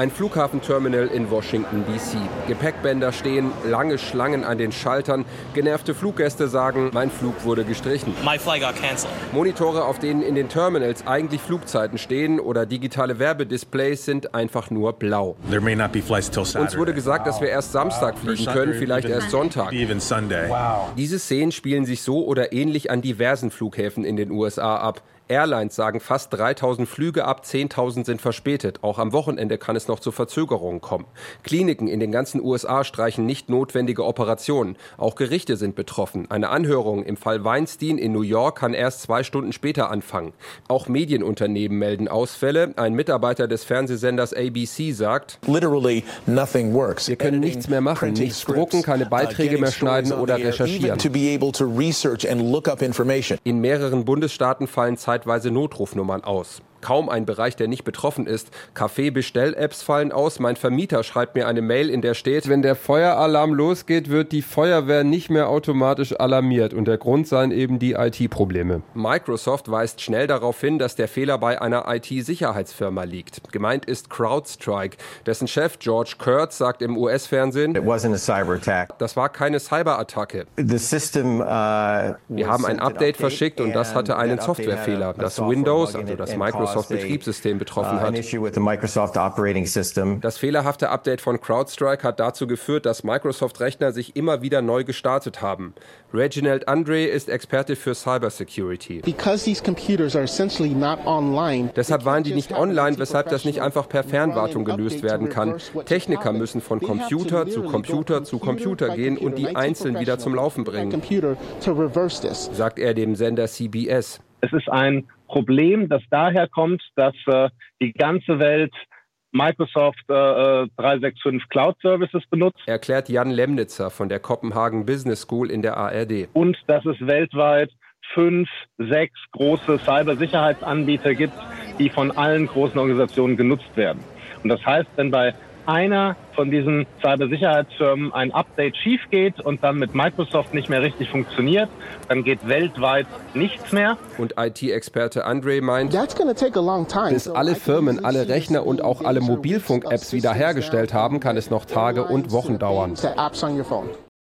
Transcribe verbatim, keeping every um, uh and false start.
Ein Flughafenterminal in Washington D C. Gepäckbänder stehen, lange Schlangen an den Schaltern. Genervte Fluggäste sagen, mein Flug wurde gestrichen. My flight got canceled. Monitore, auf denen in den Terminals eigentlich Flugzeiten stehen oder digitale Werbedisplays sind einfach nur blau. There may not be flights till Saturday. Uns wurde gesagt, dass wir erst Samstag fliegen können, vielleicht erst Sonntag. Even Sunday. Diese Szenen spielen sich so oder ähnlich an diversen Flughäfen in den U S A ab. Airlines sagen fast dreitausend Flüge ab, zehntausend sind verspätet. Auch am Wochenende kann es noch zu Verzögerungen kommen. Kliniken in den ganzen U S A streichen nicht notwendige Operationen. Auch Gerichte sind betroffen. Eine Anhörung im Fall Weinstein in New York kann erst zwei Stunden später anfangen. Auch Medienunternehmen melden Ausfälle. Ein Mitarbeiter des Fernsehsenders A B C sagt, Literally nothing works. Wir können nichts mehr machen, nichts drucken, keine Beiträge mehr schneiden oder recherchieren. In mehreren Bundesstaaten fallen zeitweise Notrufnummern aus. Kaum ein Bereich, der nicht betroffen ist. Kaffee-Bestell-Apps fallen aus. Mein Vermieter schreibt mir eine Mail, in der steht, wenn der Feueralarm losgeht, wird die Feuerwehr nicht mehr automatisch alarmiert. Und der Grund seien eben die I T-Probleme. Microsoft weist schnell darauf hin, dass der Fehler bei einer I T-Sicherheitsfirma liegt. Gemeint ist CrowdStrike. Dessen Chef George Kurtz sagt im U S-Fernsehen, It wasn't a cyber attack. Das war keine Cyberattacke. The system, uh, Wir haben ein Update verschickt und das hatte einen Softwarefehler, das Windows, also das Microsoft Betriebssystem betroffen hat. Das fehlerhafte Update von CrowdStrike hat dazu geführt, dass Microsoft-Rechner sich immer wieder neu gestartet haben. Reginald Andre ist Experte für Cybersecurity. Deshalb waren die nicht online, weshalb das nicht einfach per Fernwartung gelöst werden kann. Techniker müssen von Computer zu Computer zu Computer gehen und die einzeln wieder zum Laufen bringen, sagt er dem Sender C B S. Es ist ein Problem, das daher kommt, dass äh, die ganze Welt Microsoft äh, dreihundertfünfundsechzig Cloud Services benutzt. Erklärt Jan Lemnitzer von der Copenhagen Business School in der A R D. Und dass es weltweit fünf, sechs große Cybersicherheitsanbieter gibt, die von allen großen Organisationen genutzt werden. Und das heißt, wenn bei einer von diesen Cybersicherheitsfirmen ein Update schief geht und dann mit Microsoft nicht mehr richtig funktioniert, dann geht weltweit nichts mehr. Und I T-Experte Andre meint, bis alle Firmen, alle Rechner und auch alle Mobilfunk-Apps wiederhergestellt haben, kann es noch Tage und Wochen dauern.